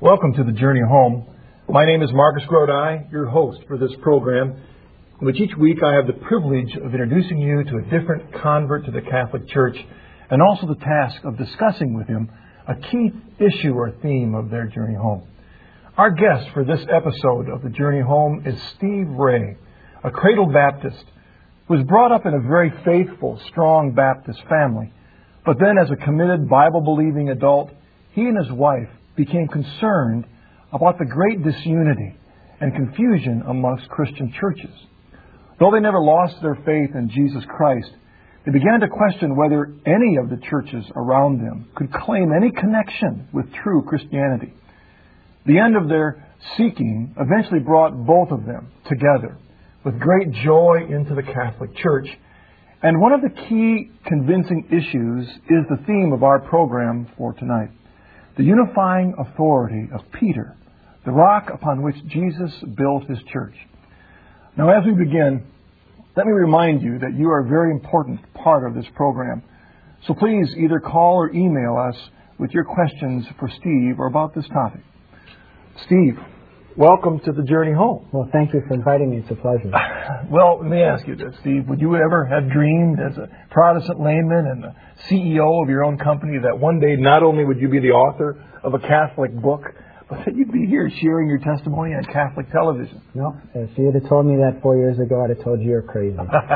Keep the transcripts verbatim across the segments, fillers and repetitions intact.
Welcome to the Journey Home. My name is Marcus Grodi, your host for this program, in which each week I have the privilege of introducing you to a different convert to the Catholic Church, and also the task of discussing with him a key issue or theme of their journey home. Our guest for this episode of the Journey Home is Steve Ray, a cradle Baptist who was brought up in a very faithful, strong Baptist family. But then as a committed, Bible-believing adult, he and his wife became concerned about the great disunity and confusion amongst Christian churches. Though they never lost their faith in Jesus Christ, they began to question whether any of the churches around them could claim any connection with true Christianity. The end of their seeking eventually brought both of them together with great joy into the Catholic Church. And one of the key convincing issues is the theme of our program for tonight: the unifying authority of Peter, the rock upon which Jesus built his church. Now, as we begin, let me remind you that you are a very important part of this program. So please either call or email us with your questions for Steve or about this topic. Steve, welcome to the Journey Home. Well, thank you for inviting me. It's a pleasure. Well, let me ask you this, Steve. Would you ever have dreamed as a Protestant layman and the C E O of your own company that one day not only would you be the author of a Catholic book, but that you'd be here sharing your testimony on Catholic television? No, if you had told me that four years ago, I'd have told you you're crazy.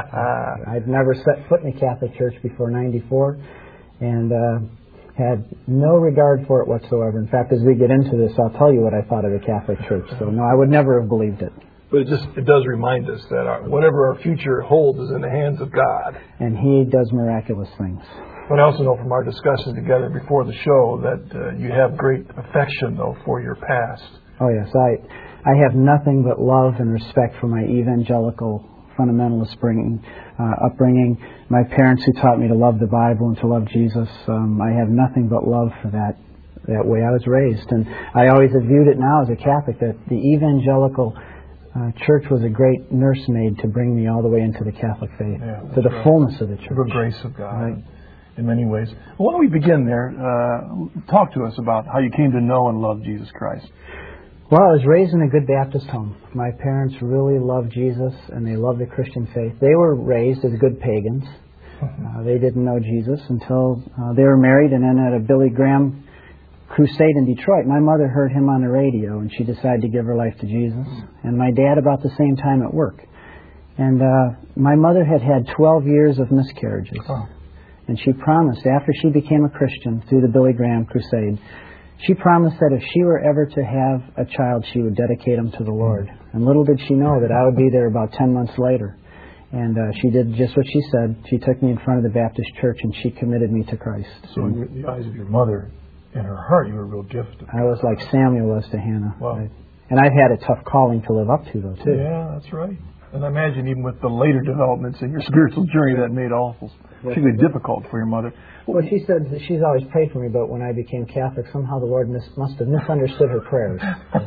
I'd never set foot in a Catholic church before ninety-four, and uh, had no regard for it whatsoever. In fact, as we get into this, I'll tell you what I thought of the Catholic Church. So, no, I would never have believed it. But it just it does remind us that our, whatever our future holds is in the hands of God. And He does miraculous things. But I also know from our discussions together before the show that uh, you have great affection, though, for your past. Oh, yes. I, I have nothing but love and respect for my evangelical fundamentalist bringing, uh, upbringing. My parents who taught me to love the Bible and to love Jesus, um, I have nothing but love for that, that way I was raised. And I always have viewed it now as a Catholic that the evangelical uh, church was a great nursemaid to bring me all the way into the Catholic faith, yeah, to the right. fullness of the church. The grace of God, right. In many ways. Well, why don't we begin there? Uh, talk to us about how you came to know and love Jesus Christ. Well, I was raised in a good Baptist home. My parents really loved Jesus, and they loved the Christian faith. They were raised as good pagans. Uh, they didn't know Jesus until uh, they were married, and then at a Billy Graham crusade in Detroit, my mother heard him on the radio, and she decided to give her life to Jesus. And my dad about the same time at work. And uh, my mother had had twelve years of miscarriages. Oh. And she promised, after she became a Christian through the Billy Graham crusade, she promised that if she were ever to have a child, she would dedicate him to the Lord. And little did she know that I would be there about ten months later. And uh, she did just what she said. She took me in front of the Baptist church and she committed me to Christ. So in the eyes of your mother, in her heart, you were a real gift. I was like Samuel was to Hannah. Wow. Right? And I've had a tough calling to live up to, though, too. Yeah, that's right. And I imagine even with the later developments in your spiritual journey, that made awful, particularly difficult for your mother. Well, she said that she's always prayed for me, but when I became Catholic, somehow the Lord mis- must have misunderstood her prayers.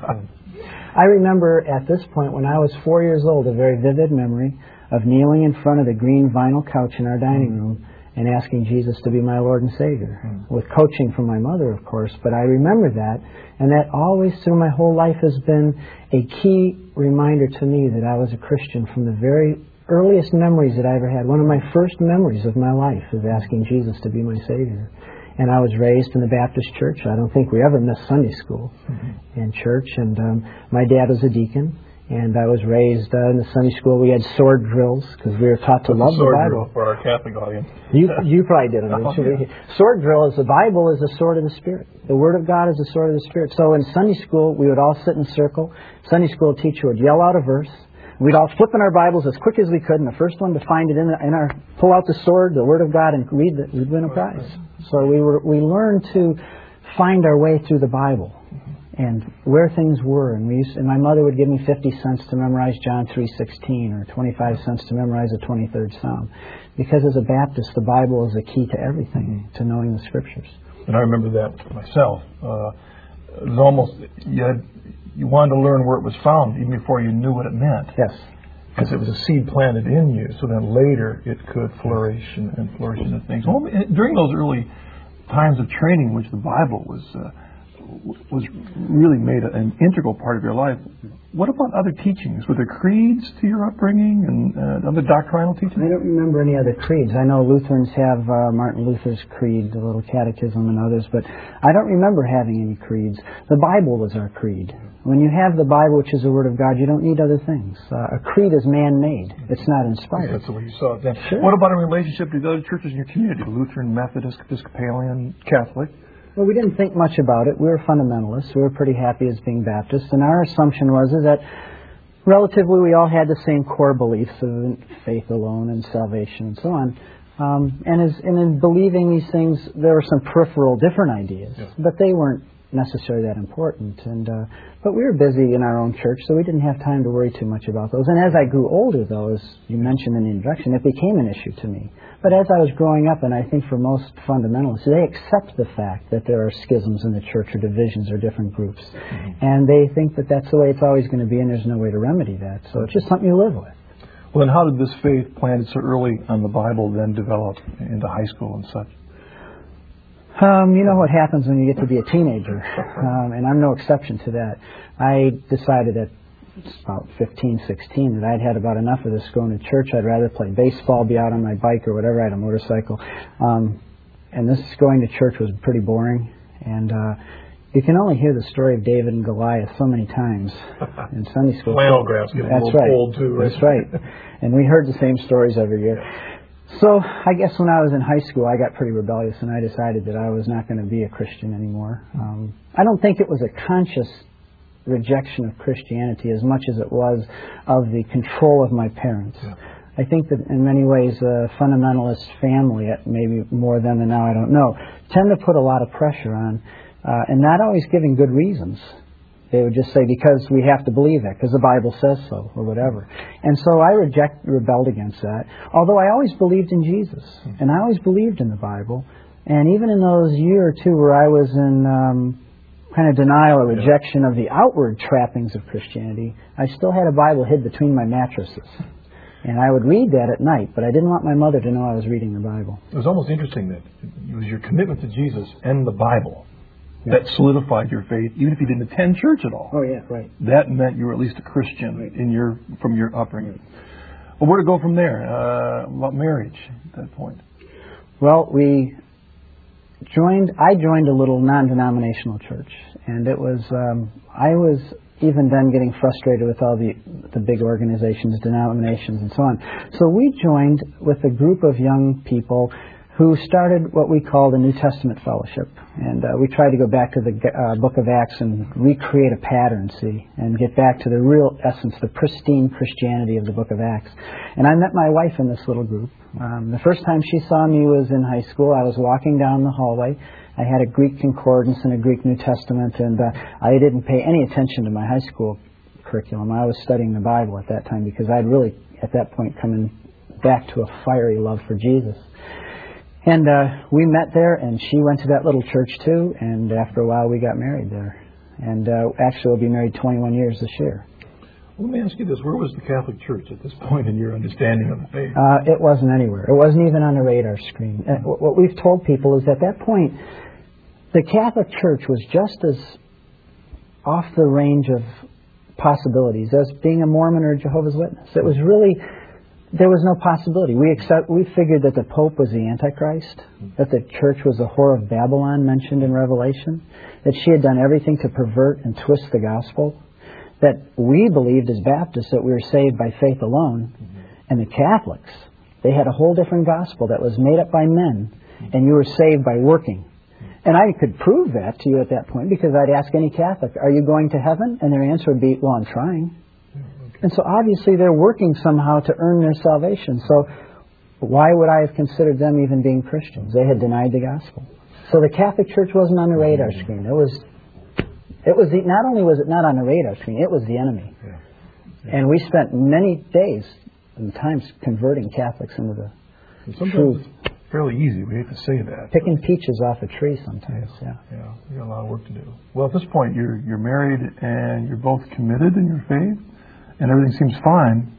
I remember at this point, when I was four years old, a very vivid memory of kneeling in front of the green vinyl couch in our dining room and asking Jesus to be my Lord and Savior, mm. with coaching from my mother, of course. But I remember that, and that always through my whole life has been a key reminder to me that I was a Christian from the very earliest memories that I ever had. One of my first memories of my life is asking Jesus to be my Savior. And I was raised in the Baptist church. I don't think we ever missed Sunday school mm-hmm. in church. And um, my dad was a deacon. And I was raised uh, in the Sunday school. We had sword drills because we were taught to What's love the sword Bible. Drill for our Catholic audience. You you probably didn't. Oh, yeah. Sword drill is the Bible is the sword of the Spirit. The Word of God is the sword of the Spirit. So in Sunday school, we would all sit in a circle. Sunday school teacher would yell out a verse. We'd all flip in our Bibles as quick as we could, and the first one to find it in, the, in our pull out the sword, the Word of God, and read it, we'd win a prize. So we were we learned to find our way through the Bible and where things were. And we used, and my mother would give me fifty cents to memorize John three sixteen or twenty-five cents to memorize the twenty-third Psalm. Because as a Baptist, the Bible is the key to everything, mm-hmm. to knowing the Scriptures. And I remember that myself. Uh, it was almost, you, had, you wanted to learn where it was found even before you knew what it meant. Yes. Because it was a seed planted in you, so then later it could flourish and, and flourish into things. Well, during those early times of training, which the Bible was uh, was really made an integral part of your life. What about other teachings? Were there creeds to your upbringing and uh, other doctrinal teachings? I don't remember any other creeds. I know Lutherans have uh, Martin Luther's creed, the little catechism and others, but I don't remember having any creeds. The Bible was our creed. When you have the Bible, which is the Word of God, you don't need other things. Uh, a creed is man-made. It's not inspired. That's the way you saw it then. Sure. What about in relationship to the other churches in your community? Lutheran, Methodist, Episcopalian, Catholic? Well, we didn't think much about it. We were fundamentalists. We were pretty happy as being Baptists. And our assumption was is that relatively we all had the same core beliefs of faith alone and salvation and so on. Um, and, as, and in believing these things, there were some peripheral different ideas. Yeah. But they weren't necessarily that important. And uh, but we were busy in our own church, so we didn't have time to worry too much about those. And as I grew older, though, as you mentioned in the introduction, it became an issue to me. But as I was growing up, and I think for most fundamentalists, they accept the fact that there are schisms in the church or divisions or different groups. Mm-hmm. And they think that that's the way it's always going to be and there's no way to remedy that. So it's just something you live with. Well, then how did this faith planted so early on the Bible then develop into high school and such? Um, you know what happens when you get to be a teenager, um, and I'm no exception to that. I decided at about fifteen, sixteen that I'd had about enough of this going to church. I'd rather play baseball, be out on my bike or whatever. I had a motorcycle. Um, and this going to church was pretty boring. And uh, you can only hear the story of David and Goliath so many times in Sunday school. Flannel graphs get a little right. cold too, right? That's right. And we heard the same stories every year. So I guess when I was in high school, I got pretty rebellious, and I decided that I was not going to be a Christian anymore. Um, I don't think it was a conscious rejection of Christianity as much as it was of the control of my parents. Yeah. I think that in many ways a fundamentalist family, maybe more then than now, I don't know, tend to put a lot of pressure on, uh, and not always giving good reasons. They would just say, because we have to believe that, because the Bible says so, or whatever. And so I reject, rebelled against that, although I always believed in Jesus, and I always believed in the Bible. And even in those year or two where I was in um, kind of denial or rejection of the outward trappings of Christianity, I still had a Bible hid between my mattresses. And I would read that at night, but I didn't want my mother to know I was reading the Bible. It was almost interesting that it was your commitment to Jesus and the Bible that solidified your faith, even if you didn't attend church at all. Oh, yeah, right. That meant you were at least a Christian right. in your from your upbringing. Right. Well, where to go from there? Uh, about marriage at that point? Well, we joined, I joined a little non-denominational church, and it was, um, I was even then getting frustrated with all the, the big organizations, denominations, and so on. So we joined with a group of young people who started what we called a New Testament fellowship. And uh, we tried to go back to the uh, book of Acts and recreate a pattern, see, and get back to the real essence, the pristine Christianity of the book of Acts. And I met my wife in this little group. Um, the first time she saw me was in high school. I was walking down the hallway. I had a Greek concordance and a Greek New Testament, and uh, I didn't pay any attention to my high school curriculum. I was studying the Bible at that time because I'd really, at that point, come in back to a fiery love for Jesus. And uh, we met there, and she went to that little church too, and after a while we got married there. And uh, actually we'll be married twenty-one years this year. Well, let me ask you this. Where was the Catholic Church at this point in your understanding of the faith? Uh, it wasn't anywhere. It wasn't even on the radar screen. Uh, what we've told people is at that point, the Catholic Church was just as off the range of possibilities as being a Mormon or a Jehovah's Witness. It was really... There was no possibility. We accept, we figured that the Pope was the Antichrist, that the church was the whore of Babylon mentioned in Revelation, that she had done everything to pervert and twist the gospel, that we believed as Baptists that we were saved by faith alone, and the Catholics, they had a whole different gospel that was made up by men, and you were saved by working. And I could prove that to you at that point because I'd ask any Catholic, are you going to heaven? And their answer would be, well, I'm trying. And so obviously they're working somehow to earn their salvation. So why would I have considered them even being Christians? They had denied the gospel. So the Catholic Church wasn't on the radar screen. It was, it was the, not only was it not on the radar screen, it was the enemy. Yeah. Yeah. And we spent many days and times converting Catholics into the sometimes truth. It's fairly easy. We hate to say that. Picking peaches off a tree sometimes. Yeah. Yeah. Yeah. You got a lot of work to do. Well, at this point, you're you're married and you're both committed in your faith. And everything seems fine,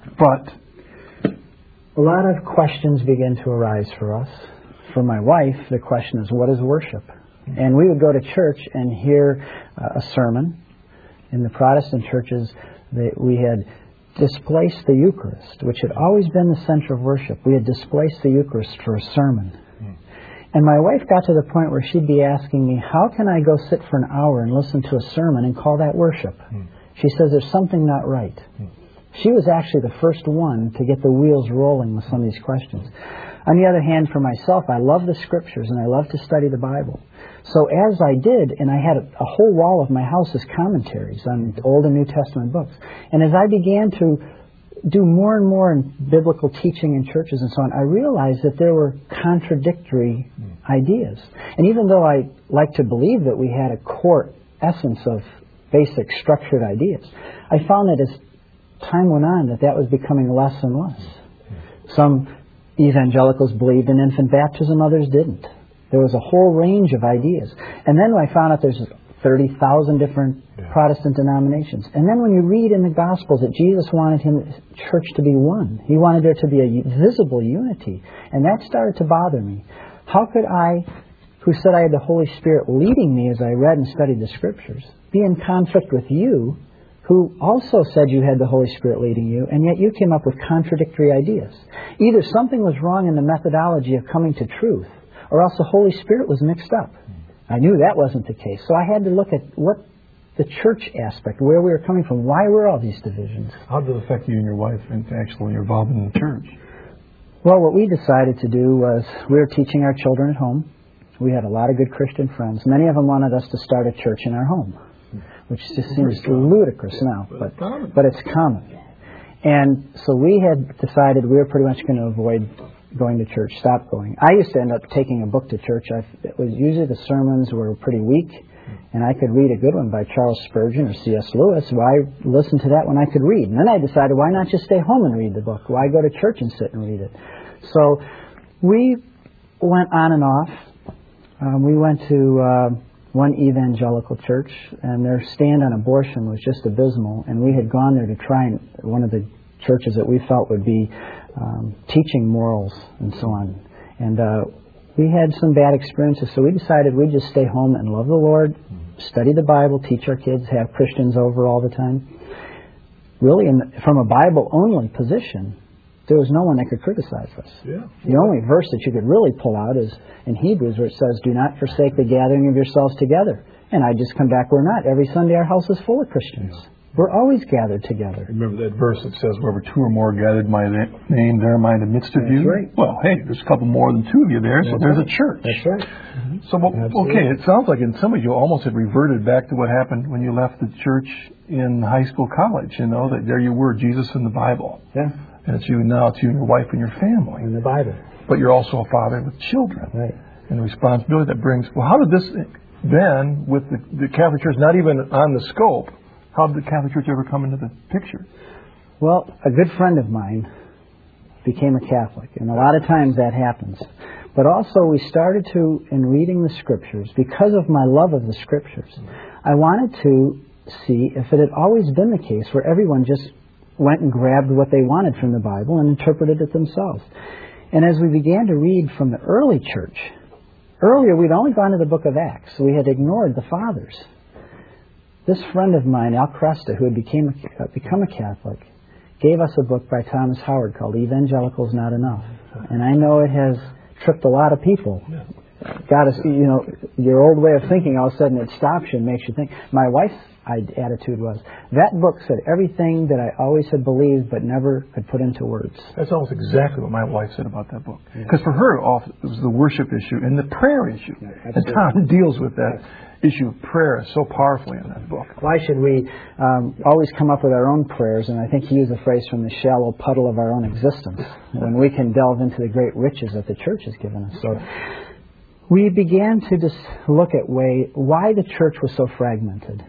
but a lot of questions begin to arise for us. For my wife, the question is, what is worship? And we would go to church and hear uh, a sermon. In the Protestant churches, they, we had displaced the Eucharist, which had always been the center of worship. We had displaced the Eucharist for a sermon. Mm. And my wife got to the point where she'd be asking me, how can I go sit for an hour and listen to a sermon and call that worship? Mm. She says, there's something not right. Mm. She was actually the first one to get the wheels rolling with some of these questions. On the other hand, for myself, I love the Scriptures and I love to study the Bible. So as I did, and I had a, a whole wall of my house as commentaries on Old and New Testament books, and as I began to do more and more in biblical teaching in churches and so on, I realized that there were contradictory ideas. And even though I like to believe that we had a core essence of basic structured ideas, I found that as time went on that that was becoming less and less. Some evangelicals believed in infant baptism, others didn't. There was a whole range of ideas. And then I found out there's thirty thousand different yeah. Protestant denominations. And then when you read in the Gospels that Jesus wanted him church to be one, he wanted there to be a visible unity. And that started to bother me. How could I, who said I had the Holy Spirit leading me as I read and studied the Scriptures, be in conflict with you, who also said you had the Holy Spirit leading you, and yet you came up with contradictory ideas? Either something was wrong in the methodology of coming to truth, or else the Holy Spirit was mixed up. I knew that wasn't the case. So I had to look at what the church aspect, where we were coming from, why were all these divisions. How did it affect you and your wife and actually your involvement in the church? Well, what we decided to do was we were teaching our children at home. We had a lot of good Christian friends. Many of them wanted us to start a church in our home, which just seems ludicrous now, but, but it's common. And so we had decided we were pretty much going to avoid going to church, stop going. I used to end up taking a book to church. I, it was usually the sermons were pretty weak, and I could read a good one by Charles Spurgeon or C S Lewis. Why listen to that when I could read? And then I decided, why not just stay home and read the book? Why go to church and sit and read it? So we went on and off. Um, we went to uh, one evangelical church, and their stand on abortion was just abysmal, and we had gone there to try and one of the churches that we felt would be um, teaching morals and so on. And uh, we had some bad experiences, so we decided we'd just stay home and love the Lord, study the Bible, teach our kids, have Christians over all the time. Really, in the, from a Bible-only position, there was no one that could criticize us. Yeah. The only verse that you could really pull out is in Hebrews, where it says, do not forsake the gathering of yourselves together. And I just come back, we're not. Every Sunday our house is full of Christians. Yeah. We're always gathered together. Remember that verse that says, wherever two or more gathered in my name, there am I in the midst of you? That's right. Well, hey, there's a couple more than two of you there, so That's there's right. a church. That's right. Mm-hmm. So, well, okay, it sounds like in some of you almost had reverted back to what happened when you left the church in high school, college, you know, that there you were, Jesus in the Bible. Yeah. And it's you now, it's you and your wife and your family. In the Bible. But you're also a father with children. Right. And the responsibility that brings. Well, how did this then, with the, the Catholic Church not even on the scope, how did the Catholic Church ever come into the picture? Well, a good friend of mine became a Catholic, and a lot of times that happens. But also we started to, in reading the Scriptures, because of my love of the Scriptures, I wanted to see if it had always been the case where everyone just went and grabbed what they wanted from the Bible and interpreted it themselves. And as we began to read from the early church, earlier we'd only gone to the book of Acts, so we had ignored the fathers. This friend of mine, Al Cresta, who had became a, uh, become a Catholic, gave us a book by Thomas Howard called Evangelicals Not Enough. And I know it has tripped a lot of people. Got us, you know, your old way of thinking, all of a sudden it stops you and makes you think. My wife's attitude was, that book said everything that I always had believed but never could put into words. That's almost exactly what my wife said about that book. Because yeah. for her, it was the worship issue and the prayer issue. Yeah, and Tom deals with that issue of prayer so powerfully in that book. Why should we um, always come up with our own prayers? And I think he used a phrase from the shallow puddle of our own existence, when we can delve into the great riches that the church has given us. So we began to just look at way, why the church was so fragmented,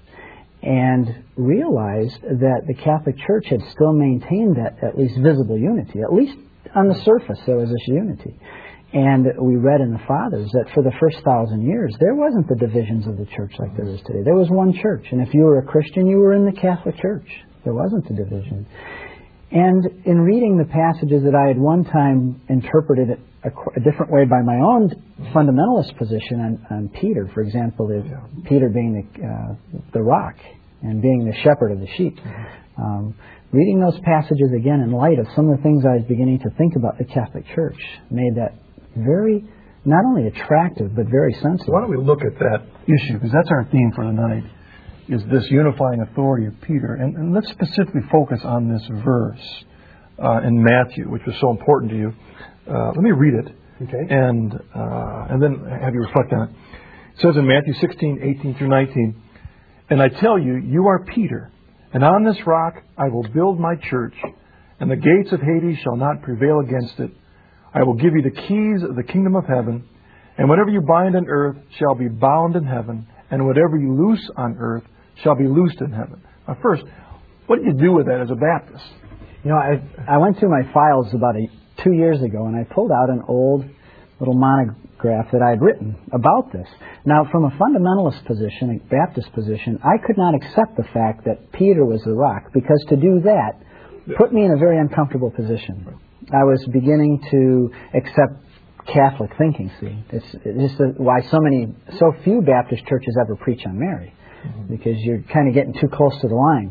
and realized that the Catholic Church had still maintained that at least visible unity. At least on the surface there was this unity. And we read in the Fathers that for the first thousand years there wasn't the divisions of the church like there is today. There was one church, and if you were a Christian, you were in the Catholic Church. There wasn't a division. And in reading the passages that I had one time interpreted it a, a different way by my own fundamentalist position on, on Peter, for example, is Yeah. Peter being the, uh, the rock and being the shepherd of the sheep. Mm-hmm. Um, reading those passages again in light of some of the things I was beginning to think about the Catholic Church made that very, not only attractive, but very sensible. Why don't we look at that issue, because that's our theme for the night, is this unifying authority of Peter. And, and let's specifically focus on this verse uh, in Matthew, which was so important to you. Uh, let me read it, Okay. and uh, and then have you reflect on it. It says in Matthew sixteen, eighteen through nineteen, "And I tell you, you are Peter, and on this rock I will build my church, and the gates of Hades shall not prevail against it. I will give you the keys of the kingdom of heaven, and whatever you bind on earth shall be bound in heaven, and whatever you loose on earth shall be loosed in heaven." Now first, what do you do with that as a Baptist? You know, I I went through my files about a, two years ago, and I pulled out an old little monograph that I had written about this. Now, from a fundamentalist position, a Baptist position, I could not accept the fact that Peter was the rock, because to do that put me in a very uncomfortable position. I was beginning to accept Catholic thinking, see. It's, it's just why so many, so few Baptist churches ever preach on Mary, mm-hmm. because you're kind of getting too close to the line.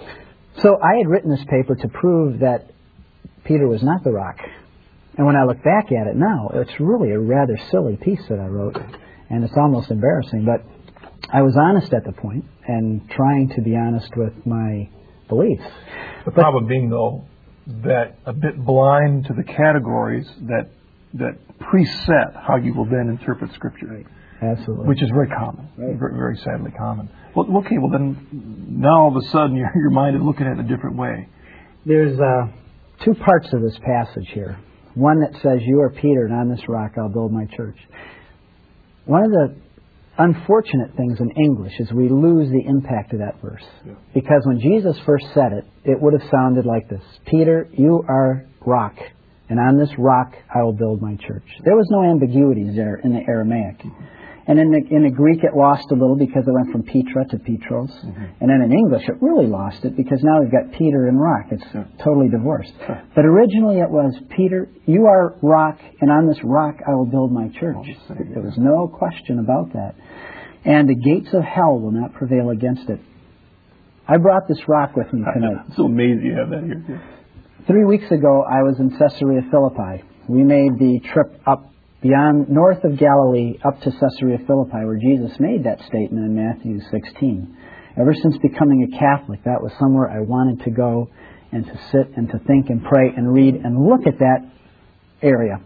So I had written this paper to prove that Peter was not the rock. And when I look back at it now, it's really a rather silly piece that I wrote, and it's almost embarrassing. But I was honest at the point, and trying to be honest with my beliefs. The problem being, though, that a bit blind to the categories that that preset how you will then interpret Scripture. Right. Absolutely. Which is very common, right. very, very sadly common. Well, okay, well then, now all of a sudden your, your mind is looking at it a different way. There's uh, two parts of this passage here. One that says, "You are Peter, and on this rock I'll build my church." One of the unfortunate things in English is we lose the impact of that verse. Yeah. Because when Jesus first said it, it would have sounded like this: "Peter, you are rock, and on this rock I will build my church." There was no ambiguities there in the Aramaic. Mm-hmm. And in the, in the Greek it lost a little because it went from Petra to Petros. Mm-hmm. And then in English it really lost it because now we've got Peter and rock. It's sure. totally divorced. Sure. But originally it was, "Peter, you are rock, and on this rock I will build my church." Oh, there was no question about that. "And the gates of hell will not prevail against it." I brought this rock with me tonight. It's so amazing you have that here. Yeah. Three weeks ago I was in Caesarea Philippi. We made the trip up beyond, north of Galilee, up to Caesarea Philippi, where Jesus made that statement in Matthew sixteen. Ever since becoming a Catholic, that was somewhere I wanted to go and to sit and to think and pray and read and look at that area.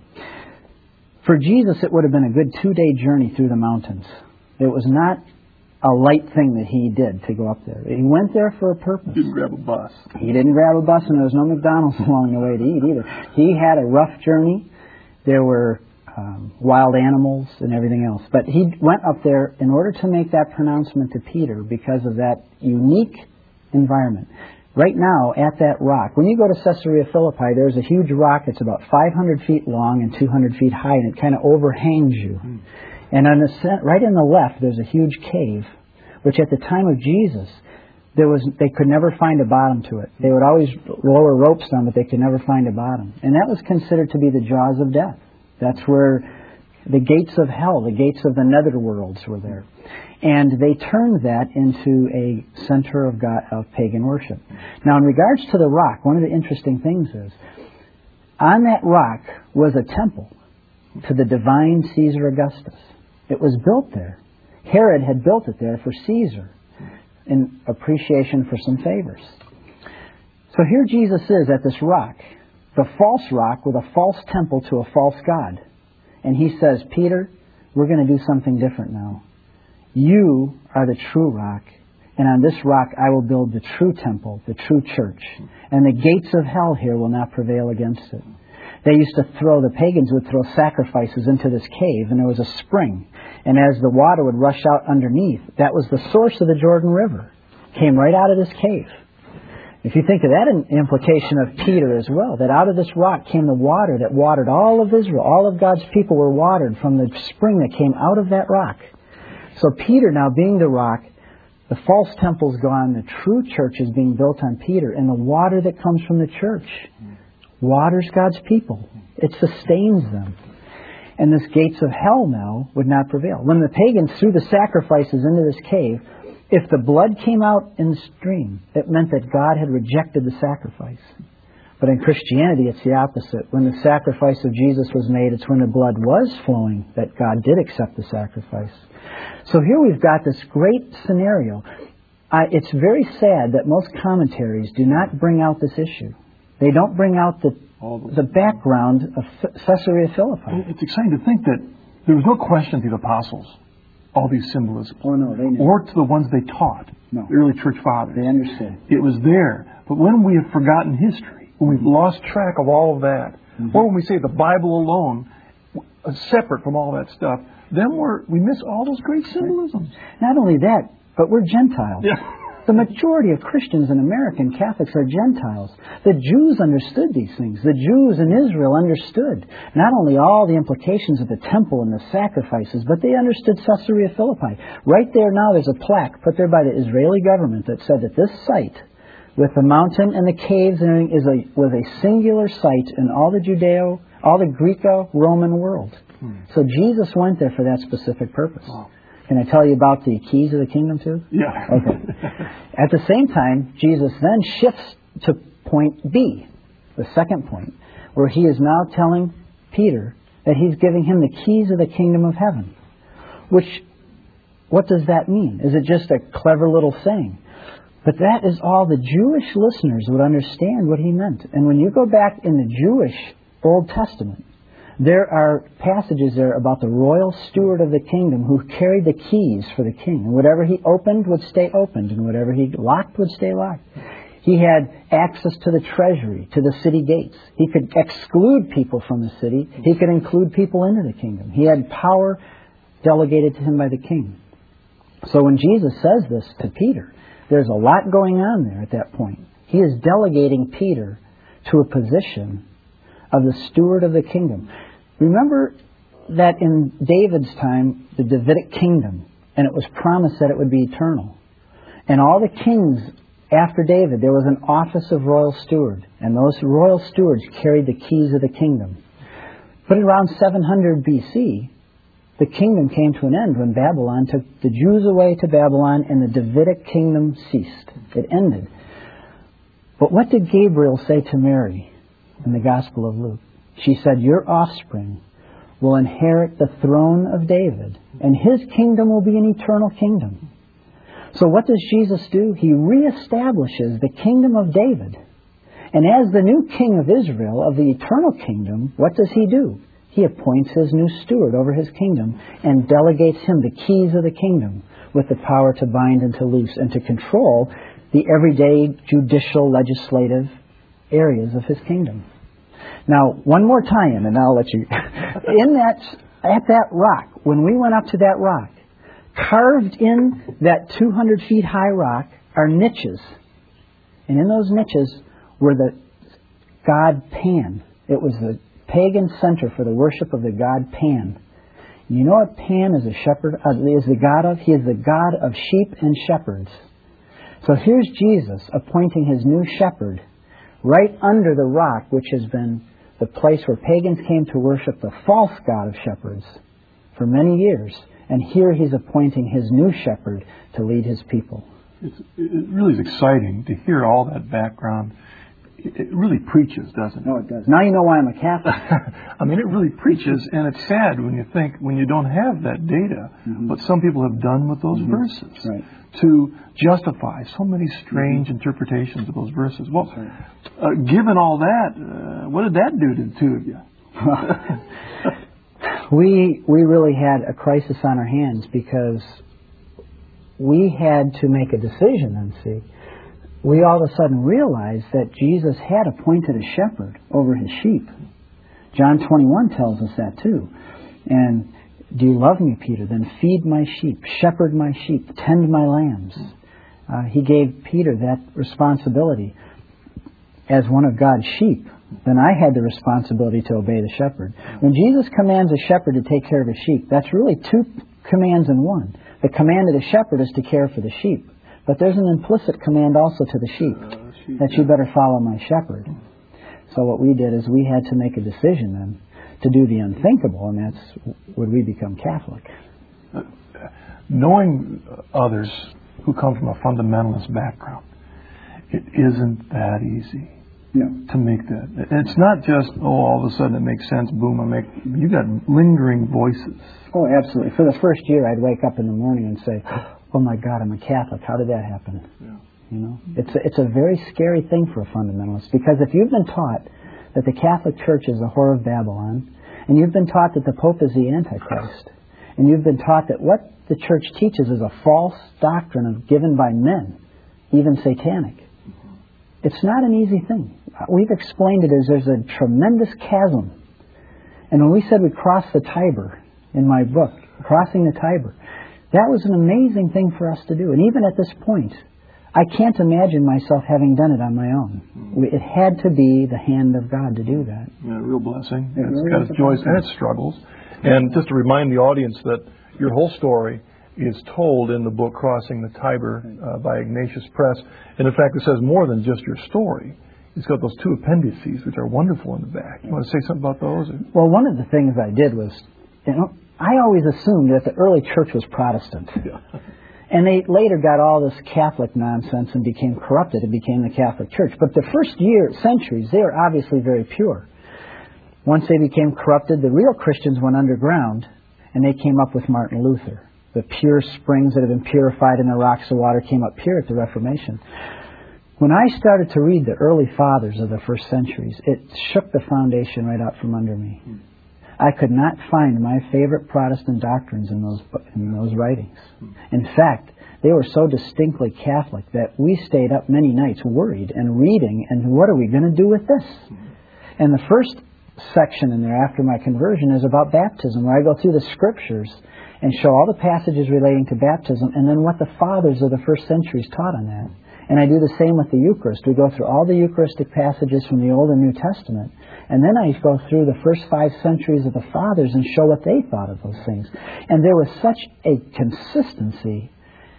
For Jesus, it would have been a good two-day journey through the mountains. It was not a light thing that he did to go up there. He went there for a purpose. He didn't grab a bus. He didn't grab a bus, and there was no McDonald's along the way to eat either. He had a rough journey. There were Um, wild animals and everything else. But he went up there in order to make that pronouncement to Peter because of that unique environment. Right now, at that rock, when you go to Caesarea Philippi, there's a huge rock. It's about five hundred feet long and two hundred feet high, and it kind of overhangs you. Mm. And on the right in the left, there's a huge cave, which at the time of Jesus, there was they could never find a bottom to it. They would always lower ropes down, but they could never find a bottom. And that was considered to be the jaws of death. That's where the gates of hell, the gates of the netherworlds were there. And they turned that into a center of God, of pagan worship. Now, in regards to the rock, one of the interesting things is, on that rock was a temple to the divine Caesar Augustus. It was built there. Herod had built it there for Caesar in appreciation for some favors. So here Jesus is at this rock, the false rock with a false temple to a false god. And he says, "Peter, we're going to do something different now. You are the true rock, and on this rock I will build the true temple, the true church. And the gates of hell here will not prevail against it." They used to throw, the pagans would throw sacrifices into this cave, and there was a spring. And as the water would rush out underneath, that was the source of the Jordan River. Came right out of this cave. If you think of that implication of Peter as well, that out of this rock came the water that watered all of Israel. All of God's people were watered from the spring that came out of that rock. So Peter, now being the rock, The false temple's gone. The true church is being built on Peter. And the water that comes from the church waters God's people. It sustains them. And this gates of hell now would not prevail. When the pagans threw the sacrifices into this cave, if the blood came out in the stream, it meant that God had rejected the sacrifice. But in Christianity, it's the opposite. When the sacrifice of Jesus was made, it's when the blood was flowing that God did accept the sacrifice. So here we've got this great scenario. Uh, it's very sad that most commentaries do not bring out this issue. They don't bring out the the background of Caesarea Philippi. It's exciting to think that there was no question to the apostles, all these symbolisms. Oh, no, they knew. Or to the ones they taught, no. the early church fathers. They understood. It was there. But when we have forgotten history, when we've lost track of all of that, mm-hmm. or when we say the Bible alone, uh, separate from all that stuff, then we're, we miss all those great symbolisms. Not only that, but we're Gentiles. Yeah. The majority of Christians and American Catholics are Gentiles. The Jews understood these things. The Jews in Israel understood not only all the implications of the temple and the sacrifices, but they understood Caesarea Philippi. Right there now there's a plaque put there by the Israeli government that said that this site, with the mountain and the caves and everything, is a, was a singular site in all the Judeo, all the Greco-Roman world. Hmm. So Jesus went there for that specific purpose. Wow. Can I tell you about the keys of the kingdom too? Yeah. Okay. At the same time, Jesus then shifts to point B, the second point, where he is now telling Peter that he's giving him the keys of the kingdom of heaven. Which, what does that mean? Is it just a clever little saying? But that is all the Jewish listeners would understand what he meant. And when you go back in the Jewish Old Testament, there are passages there about the royal steward of the kingdom who carried the keys for the king. And whatever he opened would stay opened, and whatever he locked would stay locked. He had access to the treasury, to the city gates. He could exclude people from the city. He could include people into the kingdom. He had power delegated to him by the king. So when Jesus says this to Peter, there's a lot going on there at that point. He is delegating Peter to a position of the steward of the kingdom. Remember that in David's time, the Davidic kingdom, and it was promised that it would be eternal. And all the kings after David, there was an office of royal steward, and those royal stewards carried the keys of the kingdom. But around seven hundred B C, the kingdom came to an end when Babylon took the Jews away to Babylon, and the Davidic kingdom ceased. It ended. But what did Gabriel say to Mary in the Gospel of Luke? She said, "Your offspring will inherit the throne of David, and his kingdom will be an eternal kingdom." So what does Jesus do? He reestablishes the kingdom of David. And as the new king of Israel, of the eternal kingdom, what does he do? He appoints his new steward over his kingdom and delegates him the keys of the kingdom with the power to bind and to loose and to control the everyday judicial, legislative areas of his kingdom. Now, one more tie-in, and I'll let you... In that, at that rock, when we went up to that rock, carved in that two hundred feet high rock are niches. And in those niches were the god Pan. It was the pagan center for the worship of the god Pan. You know what Pan is a shepherd uh, is the god of? He is the god of sheep and shepherds. So here's Jesus appointing his new shepherd right under the rock, which has been the place where pagans came to worship the false god of shepherds for many years. And here he's appointing his new shepherd to lead his people. It's, it really is exciting to hear all that background. It, it really preaches, doesn't it? No, it does. Now you know why I'm a Catholic. I mean, it really preaches, and it's sad when you think, when you don't have that data, mm-hmm. what some people have done with those mm-hmm. verses right. to justify so many strange mm-hmm. interpretations of those verses. Well, right. uh, given all that, uh, what did that do to the two of you? we we really had a crisis on our hands because we had to make a decision and see. We all of a sudden realized that Jesus had appointed a shepherd over his sheep. John twenty-one tells us that too. And do you love me, Peter? Then feed my sheep, shepherd my sheep, tend my lambs. Uh, he gave Peter that responsibility as one of God's sheep. Then I had the responsibility to obey the shepherd. When Jesus commands a shepherd to take care of his sheep, that's really two commands in one. The command of the shepherd is to care for the sheep. But there's an implicit command also to the sheep, Uh, sheep that you better follow my shepherd. So what we did is we had to make a decision then to do the unthinkable, and that's would we become Catholic. Uh, knowing others who come from a fundamentalist background, it isn't that easy Yeah. to make that. It's not just, oh, all of a sudden it makes sense, boom, I make. You got lingering voices. Oh, absolutely. For the first year, I'd wake up in the morning and say, oh my God, I'm a Catholic. How did that happen? Yeah. You know, it's a, it's a very scary thing for a fundamentalist, because if you've been taught that the Catholic Church is the whore of Babylon, and you've been taught that the Pope is the Antichrist, and you've been taught that what the Church teaches is a false doctrine of, given by men, even satanic, it's not an easy thing. We've explained it as there's a tremendous chasm. And when we said we crossed the Tiber in my book, crossing the Tiber, that was an amazing thing for us to do. And even at this point, I can't imagine myself having done it on my own. It had to be the hand of God to do that. Yeah, a real blessing. It It's really got is its a joys blessing. and its struggles. And just to remind the audience that your whole story is told in the book Crossing the Tiber uh, by Ignatius Press. And in fact, it says more than just your story. It's got those two appendices, which are wonderful in the back. You want to say something about those? Well, one of the things I did was, you know, I always assumed that the early church was Protestant. Yeah. And they later got all this Catholic nonsense and became corrupted and became the Catholic Church. But the first year, centuries, they were obviously very pure. Once they became corrupted, the real Christians went underground, and they came up with Martin Luther. The pure springs that had been purified in the rocks of water came up pure at the Reformation. When I started to read the early fathers of the first centuries, it shook the foundation right out from under me. I could not find my favorite Protestant doctrines in those in those writings. In fact, they were so distinctly Catholic that we stayed up many nights worried and reading, and what are we going to do with this? And the first section in there after my conversion is about baptism, where I go through the scriptures and show all the passages relating to baptism, and then what the fathers of the first centuries taught on that. And I do the same with the Eucharist. We go through all the Eucharistic passages from the Old and New Testament. And then I go through the first five centuries of the Fathers and show what they thought of those things. And there was such a consistency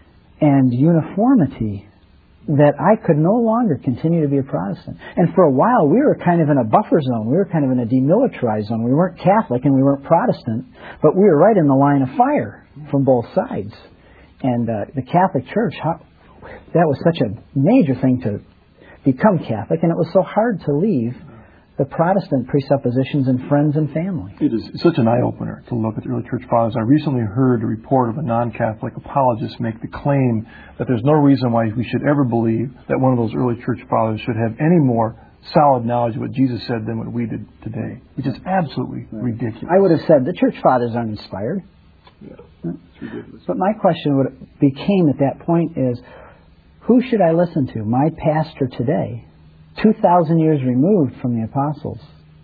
and uniformity that I could no longer continue to be a Protestant. And for a while, we were kind of in a buffer zone. We were kind of in a demilitarized zone. We weren't Catholic and we weren't Protestant, but we were right in the line of fire from both sides. And uh, the Catholic Church, how, that was such a major thing to become Catholic, and it was so hard to leave the Protestant presuppositions in friends and family. It is such an eye-opener to look at the early church fathers. I recently heard a report of a non-Catholic apologist make the claim that there's no reason why we should ever believe that one of those early church fathers should have any more solid knowledge of what Jesus said than what we did today, which is absolutely Right. ridiculous. I would have said the church fathers aren't inspired. Yeah, it's ridiculous. But my question would became at that point is, who should I listen to? My pastor today, two thousand years removed from the apostles,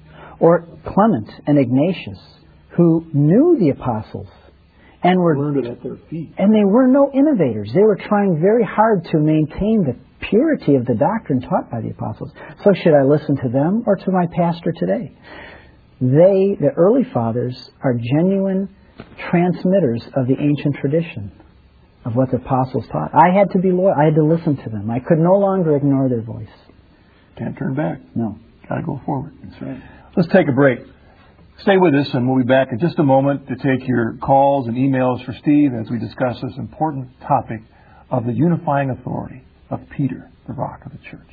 or Clement and Ignatius, who knew the apostles and were learned it at their feet. and they were no innovators. They were trying very hard to maintain the purity of the doctrine taught by the apostles. So should I listen to them or to my pastor today? They, the early fathers, are genuine transmitters of the ancient tradition of what the apostles taught. I had to be loyal. I had to listen to them. I could no longer ignore their voice. Can't turn back. No. Got to go forward. That's right. Let's take a break. Stay with us, and we'll be back in just a moment to take your calls and emails for Steve as we discuss this important topic of the unifying authority of Peter, the rock of the church.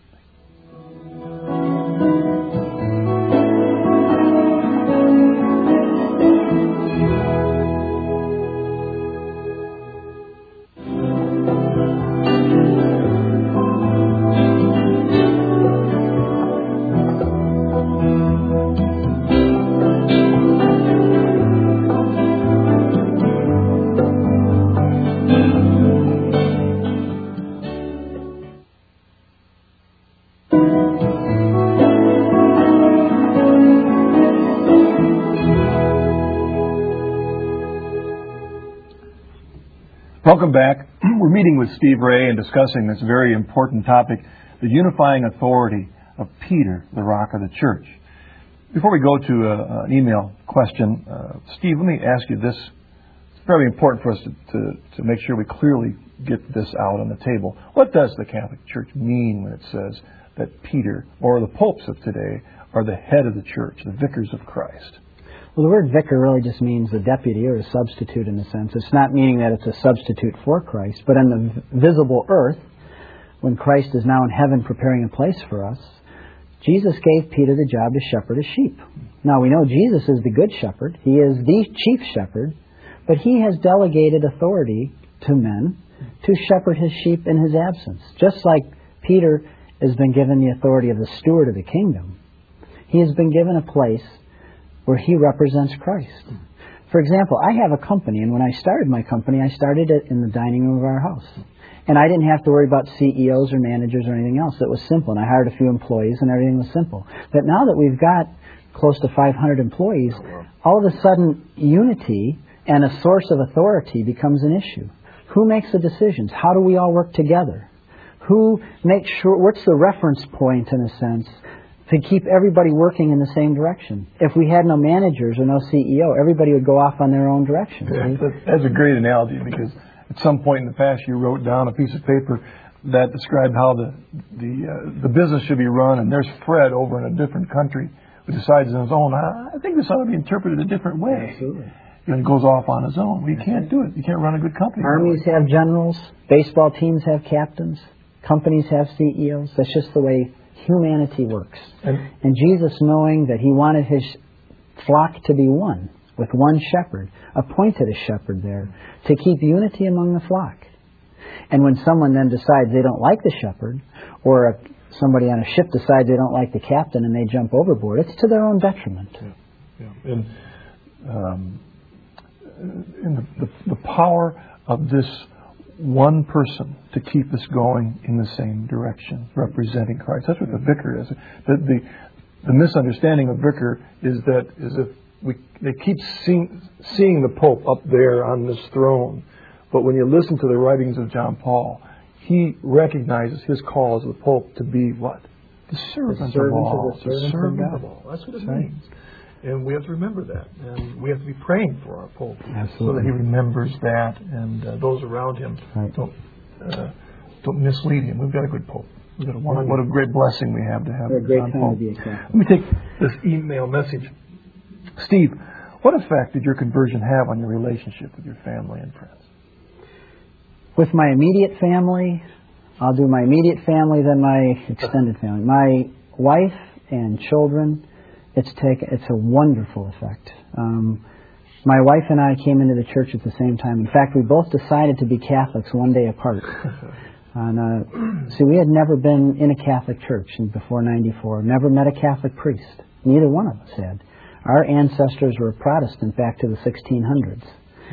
Welcome back. We're meeting with Steve Ray and discussing this very important topic, the unifying authority of Peter, the rock of the church. Before we go to uh, an email question, uh, Steve, let me ask you this very important for us to, to, to make sure we clearly get this out on the table. What does the Catholic Church mean when it says that Peter, or the popes of today, are the head of the church, the vicars of Christ? Well, the word vicar really just means a deputy or a substitute in a sense. It's not meaning that it's a substitute for Christ, but on the visible earth, when Christ is now in heaven preparing a place for us, Jesus gave Peter the job to shepherd his sheep. Now, we know Jesus is the good shepherd. He is the chief shepherd, but he has delegated authority to men to shepherd his sheep in his absence. Just like Peter has been given the authority of the steward of the kingdom, he has been given a place where he represents Christ. For example, I have a company, and when I started my company, I started it in the dining room of our house. And I didn't have to worry about C E Os or managers or anything else. It was simple, and I hired a few employees, and everything was simple. But now that we've got close to five hundred employees, all of a sudden, unity and a source of authority becomes an issue. Who makes the decisions? How do we all work together? Who makes sure, what's the reference point, in a sense, to keep everybody working in the same direction? If we had no managers or no C E O, everybody would go off on their own direction. Yeah, that's a great analogy, because at some point in the past you wrote down a piece of paper that described how the the, uh, the business should be run, and there's Fred over in a different country who decides on his own, I think this ought to be interpreted a different way. Absolutely. And he goes off on his own. Well, you can't do it. You can't run a good company. Armies have generals. Baseball teams have captains. Companies have C E Os. That's just the way humanity works. And, and Jesus, knowing that he wanted his flock to be one, with one shepherd, appointed a shepherd there to keep unity among the flock. And when someone then decides they don't like the shepherd, or a, somebody on a ship decides they don't like the captain and they jump overboard, it's to their own detriment. Yeah, yeah. And, um, in the, the, the power of this one person to keep us going in the same direction, representing Christ. That's what the vicar is. The, the, the misunderstanding of vicar is that is if we they keep seeing, seeing the Pope up there on this throne, but when you listen to the writings of John Paul, he recognizes his call as the Pope to be what? The servant, the servant of all. Of the servant, the servant of, of all. That's what it That's means. Right. And we have to remember that. And we have to be praying for our Pope. Absolutely. So that he remembers that, and uh, those around him right. don't uh, don't mislead him. We've got a good Pope. We've got a wonderful, what a great blessing we have to have. What a great John time Paul. to be a Catholic. Let me take this email message. Steve, what effect did your conversion have on your relationship with your family and friends? With my immediate family, I'll do my immediate family, then my extended family. My wife and children, it's taken, it's a wonderful effect. Um, my wife and I came into the church at the same time. In fact, we both decided to be Catholics one day apart. And, uh, see, we had never been in a Catholic church before ninety-four, never met a Catholic priest. Neither one of us had. Our ancestors were Protestant back to the sixteen hundreds.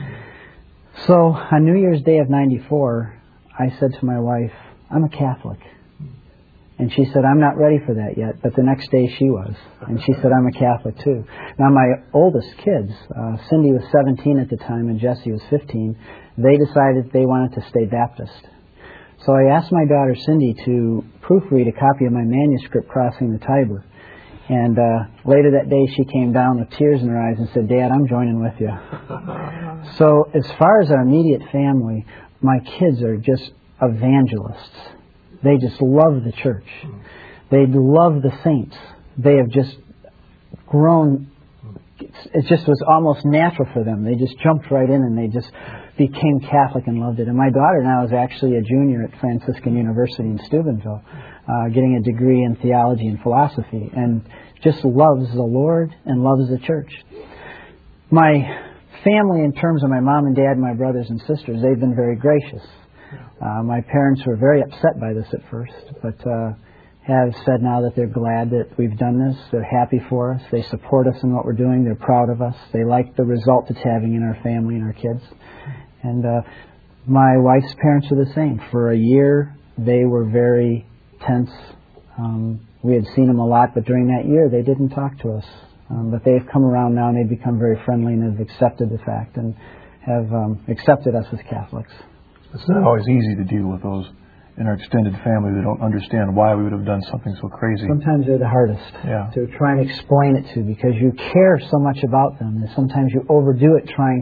So, on New Year's Day of ninety-four, I said to my wife, I'm a Catholic. And she said, I'm not ready for that yet. But the next day she was. And she said, I'm a Catholic too. Now my oldest kids, uh, Cindy was seventeen at the time and Jesse was fifteen, they decided they wanted to stay Baptist. So I asked my daughter Cindy to proofread a copy of my manuscript, Crossing the Tiber. And uh, later that day she came down with tears in her eyes and said, Dad, I'm joining with you. So as far as our immediate family, my kids are just evangelists. They just love the church. They love the saints. They have just grown. It just was almost natural for them. They just jumped right in and they just became Catholic and loved it. And my daughter now is actually a junior at Franciscan University in Steubenville, uh, getting a degree in theology and philosophy, and just loves the Lord and loves the church. My family, in terms of my mom and dad, my brothers and sisters, they've been very gracious. Uh, my parents were very upset by this at first, but uh, have said now that they're glad that we've done this. They're happy for us. They support us in what we're doing. They're proud of us. They like the result it's having in our family and our kids. And uh, my wife's parents are the same. For a year, they were very tense. Um, we had seen them a lot, but during that year, they didn't talk to us. Um, but they've come around now, and they've become very friendly and have accepted the fact and have um, accepted us as Catholics. It's not always easy to deal with those in our extended family that don't understand why we would have done something so crazy. Sometimes they're the hardest yeah. to try and explain it to, because you care so much about them, and sometimes you overdo it trying to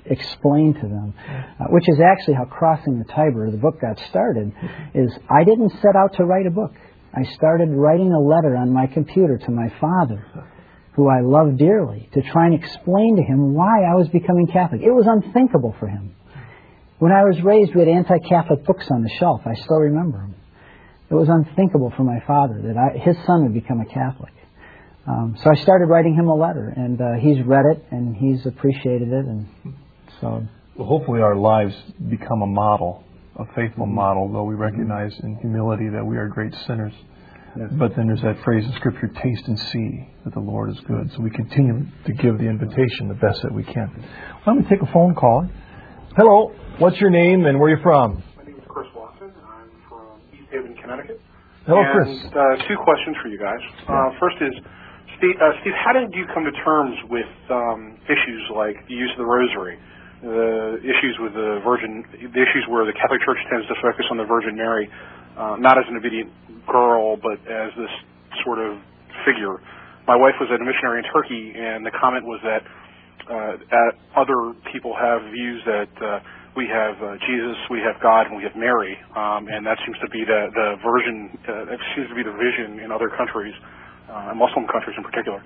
explain to them, uh, which is actually how Crossing the Tiber, the book, got started, is I didn't set out to write a book. I started writing a letter on my computer to my father, who I love dearly, to try and explain to him why I was becoming Catholic. It was unthinkable for him. When I was raised, we had anti-Catholic books on the shelf. I still remember them. It was unthinkable for my father that I, his son would become a Catholic. Um, so I started writing him a letter, and uh, he's read it, and he's appreciated it, and so... Well, hopefully our lives become a model, a faithful mm-hmm. model, though we recognize in humility that we are great sinners. Yes. But then there's that phrase in Scripture, taste and see that the Lord is good. So we continue to give the invitation the best that we can. Why don't we take a phone call? Hello, what's your name and where are you from? My name is Chris Watson. I'm from East Haven, Connecticut. Hello, and, Chris. Uh, two questions for you guys. Uh, first is, Steve, uh, Steve, how did you come to terms with um, issues like the use of the rosary, the issues with the Virgin, the issues where the Catholic Church tends to focus on the Virgin Mary, uh, not as an obedient girl, but as this sort of figure? My wife was a missionary in Turkey, and the comment was that uh, at other people have views that uh, we have uh, Jesus, we have God, and we have Mary, um, and that seems to be the the version. Uh, that seems to be the vision in other countries, uh, Muslim countries in particular.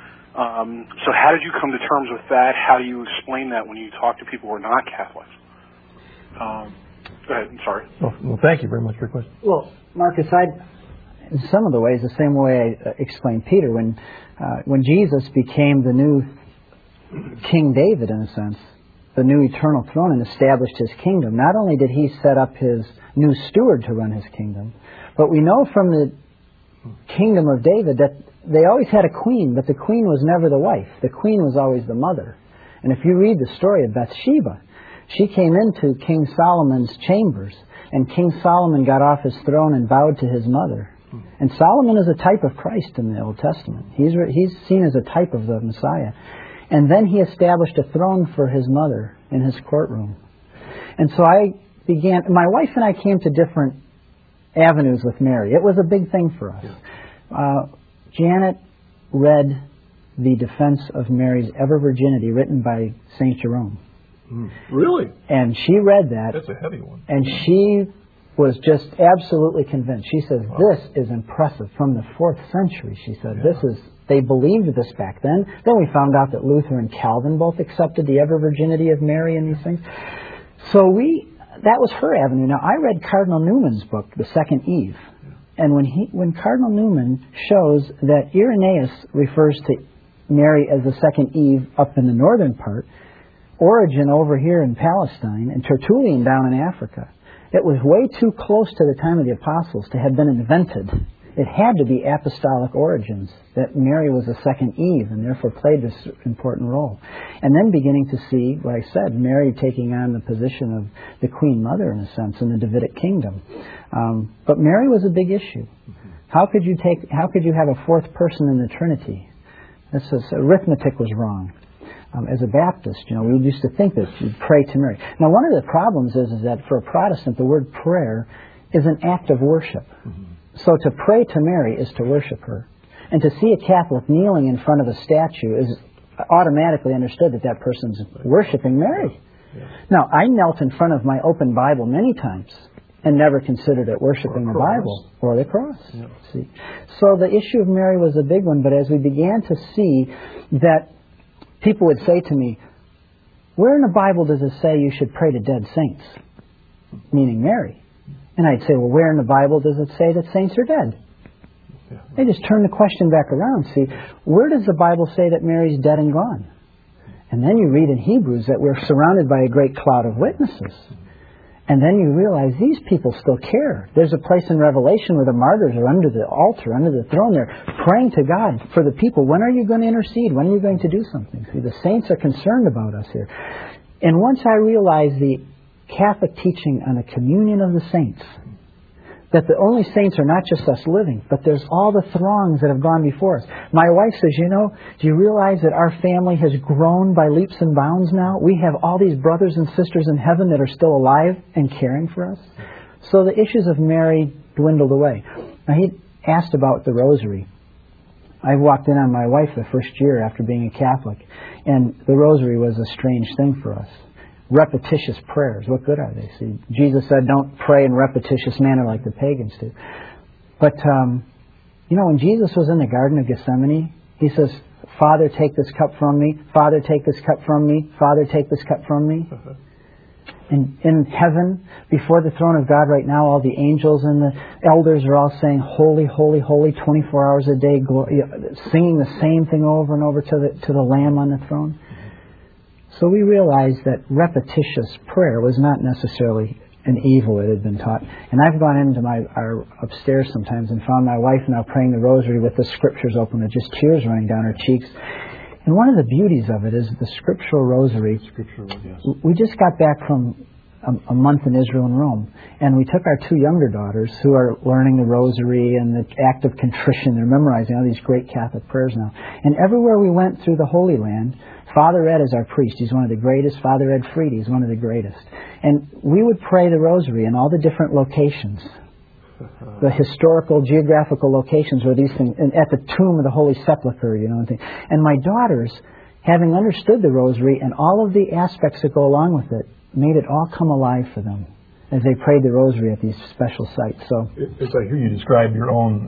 Um, so, how did you come to terms with that? How do you explain that when you talk to people who are not Catholics? Um, go ahead. I'm sorry. Well, well, thank you very much for your question. Well, Marcus, I, in some of the ways, the same way I uh, explained Peter, when uh, when Jesus became the new King David, in a sense, the new eternal throne, and established his kingdom, not only did he set up his new steward to run his kingdom, but we know from the kingdom of David that they always had a queen, but the queen was never the wife. The queen was always the mother. And if you read the story of Bathsheba, she came into King Solomon's chambers, and King Solomon got off his throne and bowed to his mother. And Solomon is a type of Christ in the Old Testament. He's, he's seen as a type of the Messiah. And then he established a throne for his mother in his courtroom. And so I began, my wife and I came to different avenues with Mary. It was a big thing for us. Uh, Janet read the defense of Mary's ever virginity written by Saint Jerome. Mm. Really? And she read that. That's a heavy one. And she was just absolutely convinced. She says, wow. This is impressive. From the fourth century, she said, yeah. This is, they believed this back then. Then we found out that Luther and Calvin both accepted the ever virginity of Mary and these things. So we, that was her avenue. Now, I read Cardinal Newman's book, The Second Eve. Yeah. And when he, when Cardinal Newman shows that Irenaeus refers to Mary as the second Eve up in the northern part, Origen over here in Palestine, and Tertullian down in Africa, it was way too close to the time of the apostles to have been invented. It had to be apostolic origins, that Mary was the second Eve and therefore played this important role. And then beginning to see, like I said, Mary taking on the position of the Queen Mother, in a sense, in the Davidic kingdom. Um, but Mary was a big issue. How could you take? How could you have a fourth person in the Trinity? This is, arithmetic was wrong. Um, as a Baptist, you know, we used to think that you'd pray to Mary. Now, one of the problems is, is that for a Protestant, the word prayer is an act of worship. Mm-hmm. So to pray to Mary is to worship her. And to see a Catholic kneeling in front of a statue is automatically understood that that person's worshiping Mary. Yeah. Now, I knelt in front of my open Bible many times and never considered it worshiping the Bible or the cross. Yeah. See, so the issue of Mary was a big one, but as we began to see that people would say to me, where in the Bible does it say you should pray to dead saints? Meaning Mary. And I'd say, well, where in the Bible does it say that saints are dead? Yeah. They just turn the question back around. See, where does the Bible say that Mary's dead and gone? And then you read in Hebrews that we're surrounded by a great cloud of witnesses. And then you realize these people still care. There's a place in Revelation where the martyrs are under the altar, under the throne there, praying to God for the people. When are you going to intercede? When are you going to do something? See, the saints are concerned about us here. And once I realized the Catholic teaching on the communion of the saints, that the only saints are not just us living, but there's all the throngs that have gone before us. My wife says, you know, do you realize that our family has grown by leaps and bounds now? We have all these brothers and sisters in heaven that are still alive and caring for us. So the issues of Mary dwindled away. Now, he asked about the rosary. I walked in on my wife the first year after being a Catholic, and the rosary was a strange thing for us. repetitious prayers. What good are they? See, Jesus said, don't pray in repetitious manner like the pagans do. But, um, you know, when Jesus was in the Garden of Gethsemane, He says, Father, take this cup from me. Father, take this cup from me. Father, take this cup from me. Uh-huh. And in heaven, before the throne of God right now, all the angels and the elders are all saying, holy, holy, holy, twenty-four hours a day, singing the same thing over and over to the, to the Lamb on the throne. So we realized that repetitious prayer was not necessarily an evil that had been taught. And I've gone into my our upstairs sometimes and found my wife now praying the rosary with the scriptures open with just tears running down her cheeks. And one of the beauties of it is the scriptural rosary. Scriptural, yes. We just got back from a, a month in Israel and Rome, and we took our two younger daughters who are learning the rosary and the act of contrition. They're memorizing all these great Catholic prayers now. And everywhere we went through the Holy Land, Father Ed is our priest. He's one of the greatest. Father Ed Friede is one of the greatest. And we would pray the rosary in all the different locations, the historical, geographical locations where these things, and at the tomb of the Holy Sepulchre, you know, and, things. And my daughters, having understood the rosary and all of the aspects that go along with it, made it all come alive for them as they prayed the rosary at these special sites. So, as I hear you describe your own,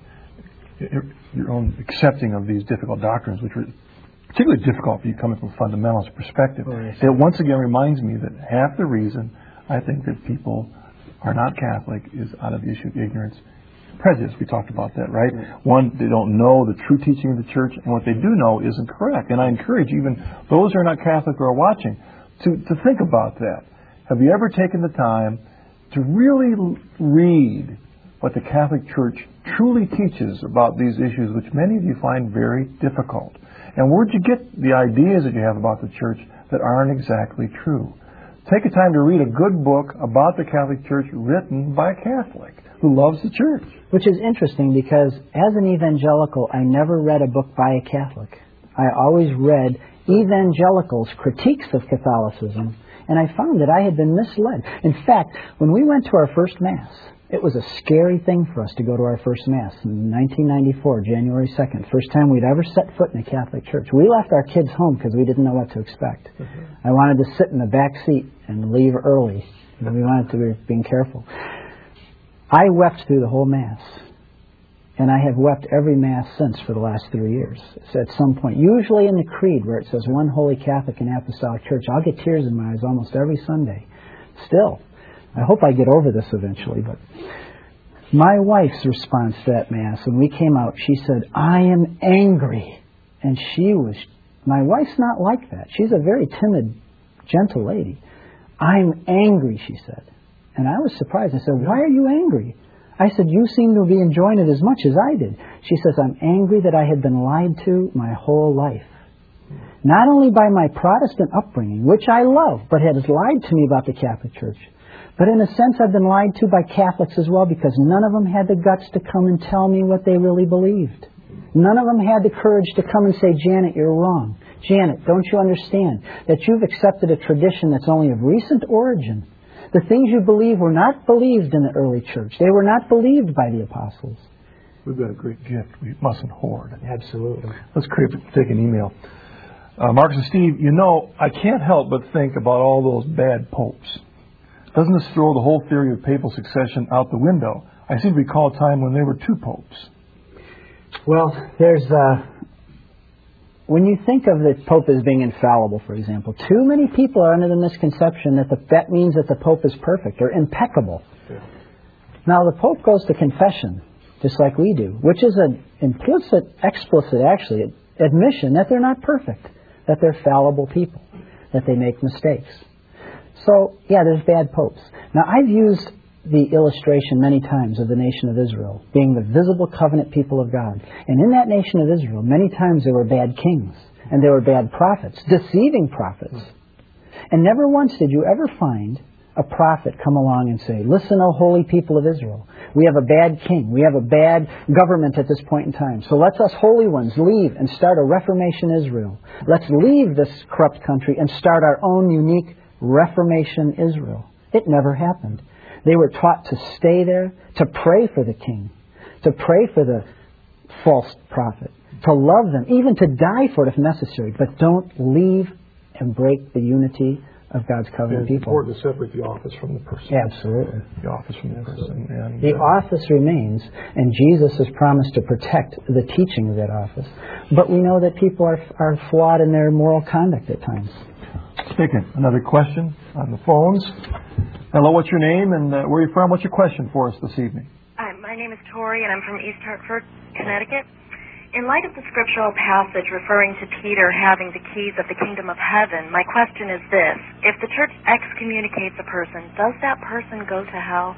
uh, your own accepting of these difficult doctrines, which were particularly difficult for you coming from a fundamentalist perspective, oh, yes. It once again reminds me that half the reason I think that people are not Catholic is out of the issue of ignorance. Prejudice, we talked about that, right? Mm-hmm. One, they don't know the true teaching of the church, and what they do know isn't correct. And I encourage even those who are not Catholic or are watching to, to think about that. Have you ever taken the time to really read what the Catholic Church truly teaches about these issues, which many of you find very difficult? And where'd you get the ideas that you have about the church that aren't exactly true? Take a time to read a good book about the Catholic Church written by a Catholic who loves the church. Which is interesting because as an evangelical, I never read a book by a Catholic. I always read evangelicals' critiques of Catholicism, and I found that I had been misled. In fact, when we went to our first Mass, it was a scary thing for us to go to our first Mass in nineteen ninety-four, January second. First time we'd ever set foot in a Catholic church. We left our kids home because we didn't know what to expect. Mm-hmm. I wanted to sit in the back seat and leave early. We wanted to be being careful. I wept through the whole Mass. And I have wept every Mass since for the last three years. It's at some point, usually in the Creed where it says one Holy Catholic and Apostolic Church, I'll get tears in my eyes almost every Sunday. Still. I hope I get over this eventually, but my wife's response to that Mass, when we came out, she said, I am angry. And she was, my wife's not like that. She's a very timid, gentle lady. I'm angry, she said. And I was surprised. I said, why are you angry? I said, you seem to be enjoying it as much as I did. She says, I'm angry that I had been lied to my whole life. Not only by my Protestant upbringing, which I love, but has lied to me about the Catholic Church. But in a sense, I've been lied to by Catholics as well because none of them had the guts to come and tell me what they really believed. None of them had the courage to come and say, Janet, you're wrong. Janet, don't you understand that you've accepted a tradition that's only of recent origin? The things you believe were not believed in the early church. They were not believed by the apostles. We've got a great gift we mustn't hoard. Absolutely. Let's take an email. Uh, Marcus and Steve, you know, I can't help but think about all those bad popes. Doesn't this throw the whole theory of papal succession out the window? I seem to recall a time when there were two popes. Well, there's... Uh, when you think of the Pope as being infallible, for example, too many people are under the misconception that the, that means that the Pope is perfect or impeccable. Yeah. Now, the Pope goes to confession, just like we do, which is an implicit, explicit, actually, admission that they're not perfect, that they're fallible people, that they make mistakes. So, yeah, there's bad popes. Now, I've used the illustration many times of the nation of Israel being the visible covenant people of God. And in that nation of Israel, many times there were bad kings and there were bad prophets, deceiving prophets. And never once did you ever find a prophet come along and say, listen, O holy people of Israel, we have a bad king, we have a bad government at this point in time. So let's us holy ones leave and start a Reformation Israel. Let's leave this corrupt country and start our own unique Reformation Israel. It never happened. They were taught to stay there, to pray for the king, to pray for the false prophet, to love them, even to die for it if necessary. But don't leave and break the unity of God's covenant It's people. important to separate the office from the person. Absolutely. The office from the person. And, The uh, office remains, and Jesus has promised to protect the teaching of that office. But we know that people are are flawed in their moral conduct at times. Speaking. Another question on the phones. Hello, what's your name and uh, where are you from? What's your question for us this evening? Hi, my name is Tori, and I'm from East Hartford, Connecticut. In light of the scriptural passage referring to Peter having the keys of the kingdom of heaven, my question is this. If the church excommunicates a person, does that person go to hell?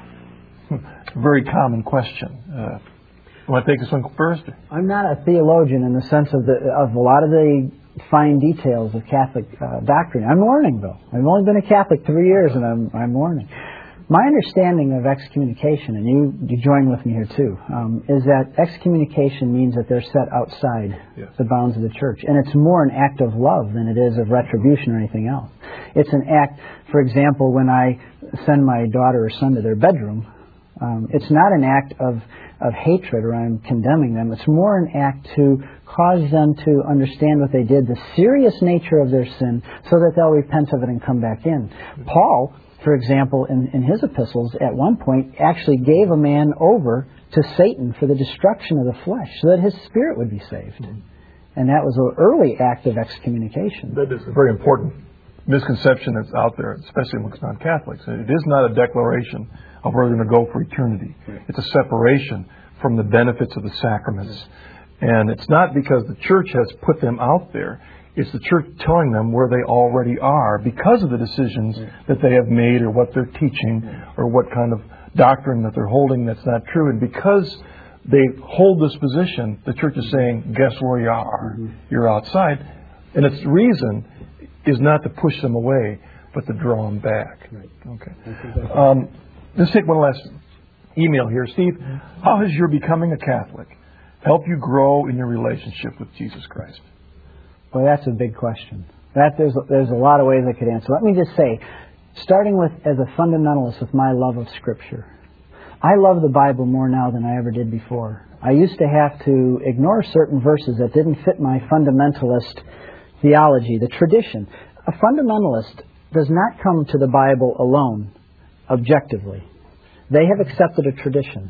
Very common question. Uh, you want to take this one first? I'm not a theologian in the sense of the of a lot of the fine details of Catholic uh, doctrine. I'm learning, though. I've only been a Catholic three years, and I'm I'm learning. My understanding of excommunication, and you, you join with me here too, um, is that excommunication means that they're set outside yes. the bounds of the church. And it's more an act of love than it is of retribution or anything else. It's an act, for example, when I send my daughter or son to their bedroom, um, it's not an act of, of hatred or I'm condemning them. It's more an act to cause them to understand what they did, the serious nature of their sin, so that they'll repent of it and come back in. Paul, for example, in, in his epistles, at one point, actually gave a man over to Satan for the destruction of the flesh, so that his spirit would be saved. Mm-hmm. And that was an early act of excommunication. That is a very important misconception that's out there, especially amongst non-Catholics. It is not a declaration of where they're going to go for eternity. Right. It's a separation from the benefits of the sacraments. Right. And it's not because the church has put them out there. It's the church telling them where they already are because of the decisions yeah. that they have made or what they're teaching yeah. or what kind of doctrine that they're holding that's not true. And because they hold this position, the church is saying, guess where you are? Mm-hmm. You're outside. And its reason is not to push them away, but to draw them back. Right. Okay. Exactly. Um, let's take one last email here. Steve, mm-hmm. how has your becoming a Catholic helped you grow in your relationship with Jesus Christ? Well, that's a big question. That there's there's a lot of ways I could answer. Let me just say, starting with as a fundamentalist with my love of Scripture, I love the Bible more now than I ever did before. I used to have to ignore certain verses that didn't fit my fundamentalist theology, the tradition. A fundamentalist does not come to the Bible alone, objectively. They have accepted a tradition.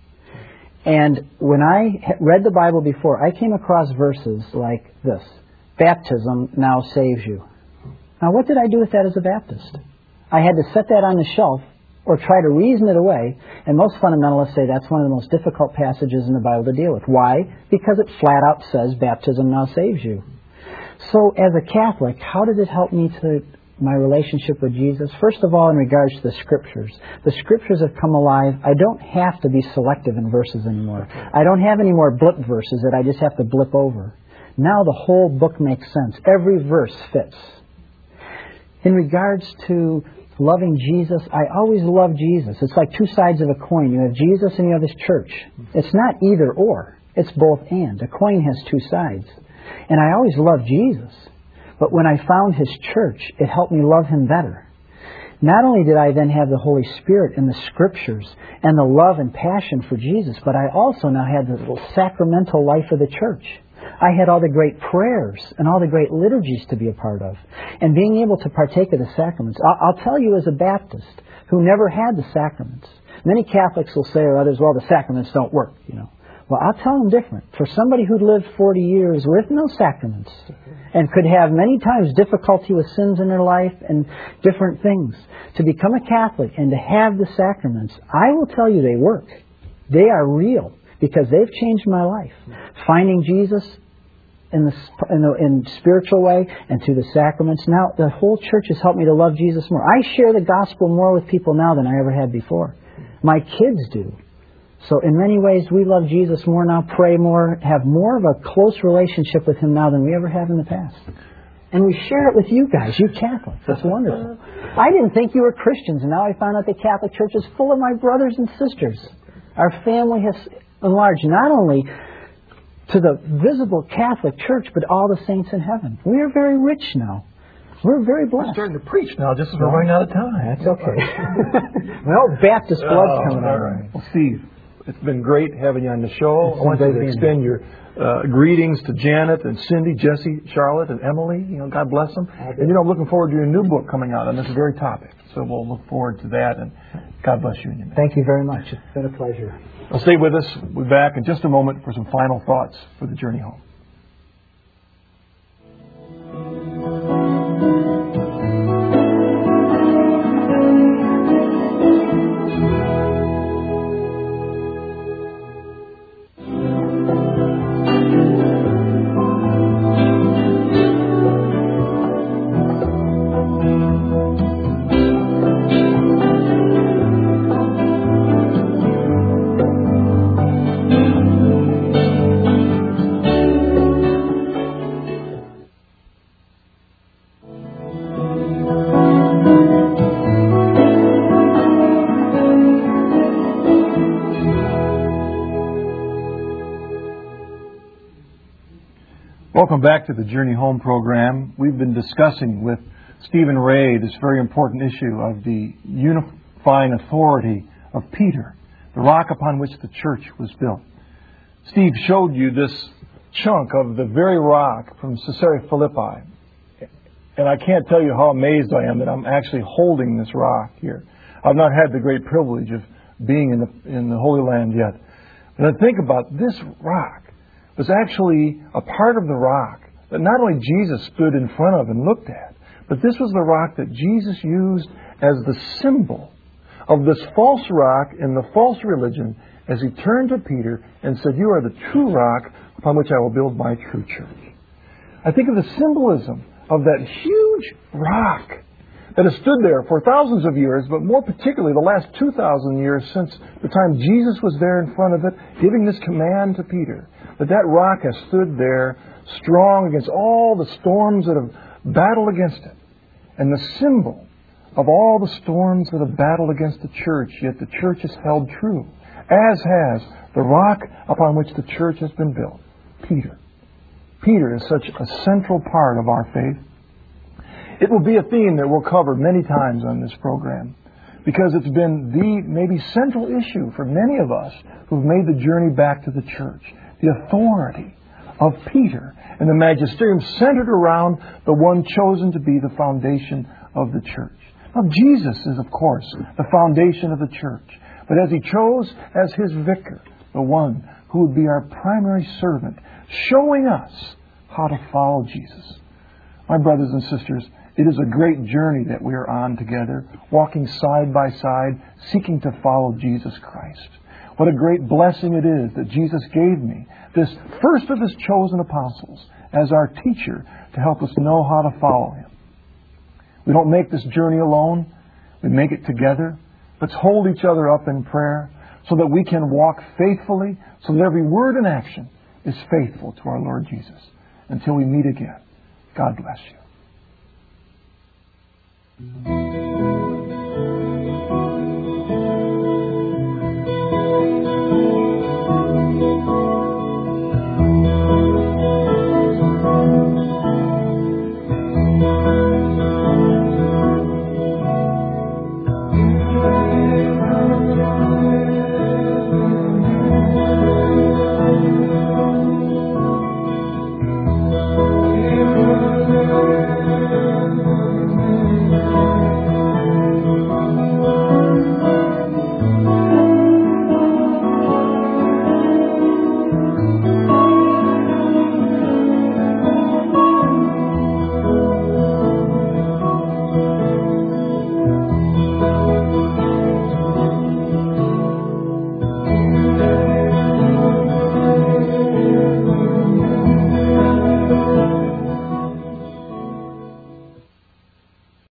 And when I read the Bible before, I came across verses like this. Baptism now saves you. Now, what did I do with that as a Baptist? I had to set that on the shelf or try to reason it away, and most fundamentalists say that's one of the most difficult passages in the Bible to deal with. Why? Because it flat out says baptism now saves you. So, as a Catholic, how did it help me to my relationship with Jesus? First of all, in regards to the Scriptures. The Scriptures have come alive. I don't have to be selective in verses anymore. I don't have any more blip verses that I just have to blip over. Now the whole book makes sense. Every verse fits. In regards to loving Jesus, I always love Jesus. It's like two sides of a coin. You have Jesus and you have His church. It's not either or. It's both and. A coin has two sides. And I always loved Jesus. But when I found His church, it helped me love Him better. Not only did I then have the Holy Spirit and the Scriptures and the love and passion for Jesus, but I also now had the little sacramental life of the church. I had all the great prayers and all the great liturgies to be a part of. And being able to partake of the sacraments. I'll, I'll tell you as a Baptist who never had the sacraments. Many Catholics will say, or others, well, the sacraments don't work, you know. Well, I'll tell them different. For somebody who'd lived forty years with no sacraments and could have many times difficulty with sins in their life and different things, to become a Catholic and to have the sacraments, I will tell you they work. They are real because they've changed my life. Finding Jesus in the in the in spiritual way and through the sacraments. Now, the whole church has helped me to love Jesus more. I share the gospel more with people now than I ever had before. My kids do. So in many ways, we love Jesus more now, pray more, have more of a close relationship with Him now than we ever have in the past. And we share it with you guys, you Catholics. That's wonderful. I didn't think you were Christians, and now I found out the Catholic Church is full of my brothers and sisters. Our family has enlarged not only to the visible Catholic Church, but all the saints in heaven. We are very rich now. We're very blessed. We're starting to preach now, just as we're running out of time. That's okay. Well, Baptist blood's coming out. All right. Well, Steve, It's been great having you on the show. It's I want you been to great extend your uh, greetings to Janet and Cindy, Jesse, Charlotte, and Emily. You know, God bless them. And you know, I'm looking forward to your new book coming out on this very topic. So we'll look forward to that. And God bless you and your man. Thank you very much. It's been a pleasure. Well, stay with us. We'll be back in just a moment for some final thoughts for the journey home. Welcome back to the Journey Home program. We've been discussing with Stephen Ray this very important issue of the unifying authority of Peter, the rock upon which the church was built. Steve showed you this chunk of the very rock from Caesarea Philippi. And I can't tell you how amazed I am that I'm actually holding this rock here. I've not had the great privilege of being in the, in the Holy Land yet. But I think about this rock was actually a part of the rock that not only Jesus stood in front of and looked at, but this was the rock that Jesus used as the symbol of this false rock in the false religion as he turned to Peter and said, "You are the true rock upon which I will build my true church." I think of the symbolism of that huge rock that has stood there for thousands of years, but more particularly the last two thousand years since the time Jesus was there in front of it, giving this command to Peter. That that rock has stood there strong against all the storms that have battled against it. And the symbol of all the storms that have battled against the church, yet the church has held true, as has the rock upon which the church has been built, Peter. Peter is such a central part of our faith. It will be a theme that we'll cover many times on this program, because it's been the maybe central issue for many of us who've made the journey back to the church. The authority of Peter and the magisterium centered around the one chosen to be the foundation of the church. Now, Jesus is, of course, the foundation of the church. But as he chose as his vicar, the one who would be our primary servant, showing us how to follow Jesus. My brothers and sisters, it is a great journey that we are on together, walking side by side, seeking to follow Jesus Christ. What a great blessing it is that Jesus gave me, this first of his chosen apostles, as our teacher to help us know how to follow him. We don't make this journey alone. We make it together. Let's hold each other up in prayer so that we can walk faithfully, so that every word and action is faithful to our Lord Jesus. Until we meet again, God bless you.